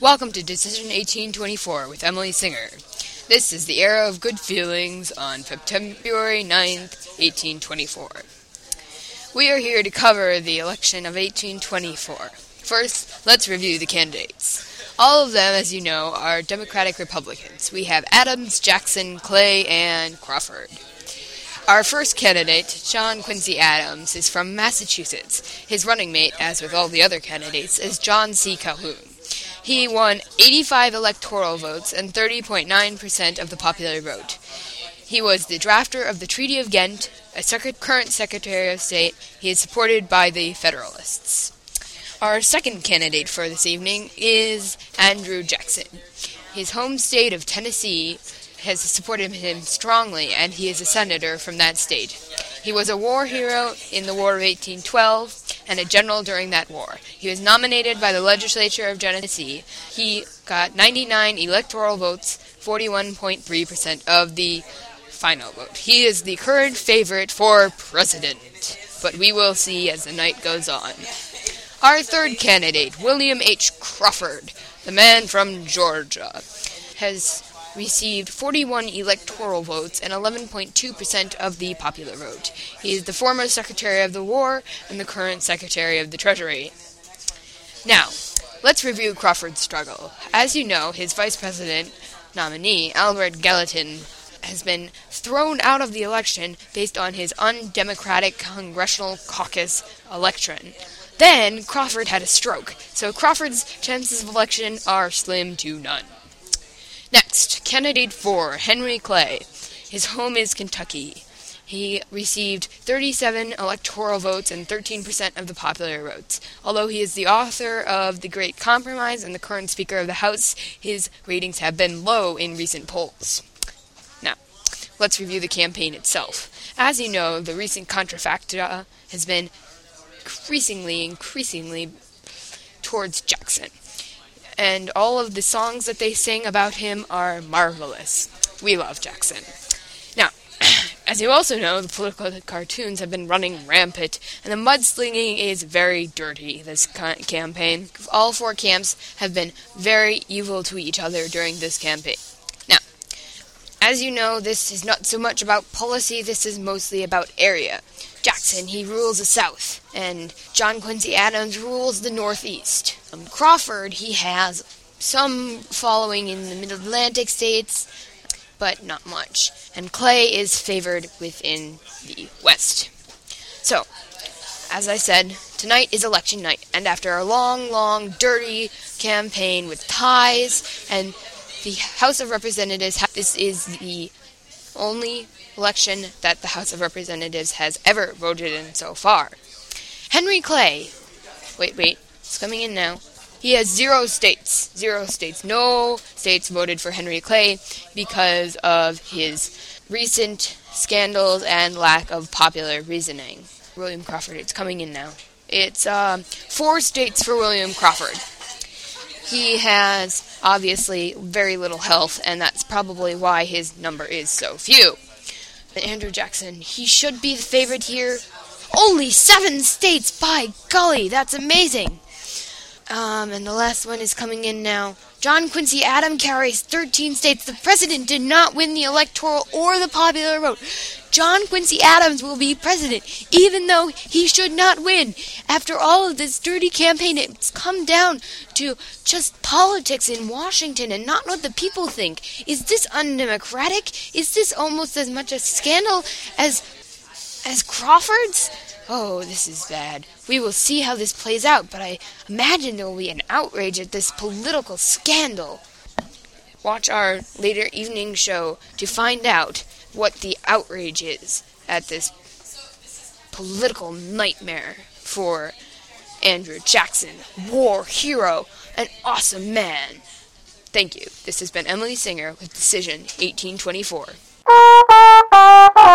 Welcome to Decision 1824 with Emily Singer. This is the era of good feelings on February 9th, 1824. We are here to cover the election of 1824. First, let's review the candidates. All of them, as you know, are Democratic Republicans. We have Adams, Jackson, Clay, and Crawford. Our first candidate, John Quincy Adams, is from Massachusetts. His running mate, as with all the other candidates, is John C. Calhoun. He won 85 electoral votes and 30.9% of the popular vote. He was the drafter of the Treaty of Ghent, a current Secretary of State. He is supported by the Federalists. Our second candidate for this evening is Andrew Jackson. His home state of Tennessee has supported him strongly, and he is a senator from that state. He was a war hero in the War of 1812 and a general during that war. He was nominated by the legislature of Tennessee. He got 99 electoral votes, 41.3% of the final vote. He is the current favorite for president, but we will see as the night goes on. Our third candidate, William H. Crawford, the man from Georgia, has received 41 electoral votes and 11.2% of the popular vote. He is the former Secretary of the War and the current Secretary of the Treasury. Now, let's review Crawford's struggle. As you know, his vice president nominee, Albert Gallatin, has been thrown out of the election based on his undemocratic Congressional Caucus election. Then, Crawford had a stroke, so Crawford's chances of election are slim to none. Next, candidate 4, Henry Clay. His home is Kentucky. He received 37 electoral votes and 13% of the popular votes. Although he is the author of The Great Compromise and the current Speaker of the House, his ratings have been low in recent polls. Now, let's review the campaign itself. As you know, the recent contrafacta has been increasingly towards Jackson. And all of the songs that they sing about him are marvelous. We love Jackson. Now, as you also know, the political cartoons have been running rampant, and the mudslinging is very dirty this campaign. All four camps have been very evil to each other during this campaign. Now, as you know, this is not so much about policy, this is mostly about area. Jackson, he rules the South, and John Quincy Adams rules the Northeast. Crawford, he has some following in the Mid-Atlantic states, but not much. And Clay is favored within the West. So, as I said, tonight is election night, and after a long, dirty campaign with ties and the House of Representatives, this is the only election that the House of Representatives has ever voted in so far. Henry Clay, wait, it's coming in now. He has 0 states. No states voted for Henry Clay because of his recent scandals and lack of popular reasoning. William Crawford, it's coming in now. It's 4 states for William Crawford. He has, obviously, very little health, and that's probably why his number is so few. But Andrew Jackson, he should be the favorite here. Only 7 states, by golly, that's amazing! And the last one is coming in now. John Quincy Adams carries 13 states. The president did not win the electoral or the popular vote. John Quincy Adams will be president, even though he should not win. After all of this dirty campaign, it's come down to just politics in Washington and not what the people think. Is this undemocratic? Is this almost as much a scandal as Crawford's? Oh, this is bad. We will see how this plays out, but I imagine there will be an outrage at this political scandal. Watch our later evening show to find out what the outrage is at this political nightmare for Andrew Jackson, war hero, an awesome man. Thank you. This has been Emily Singer with Decision 1824.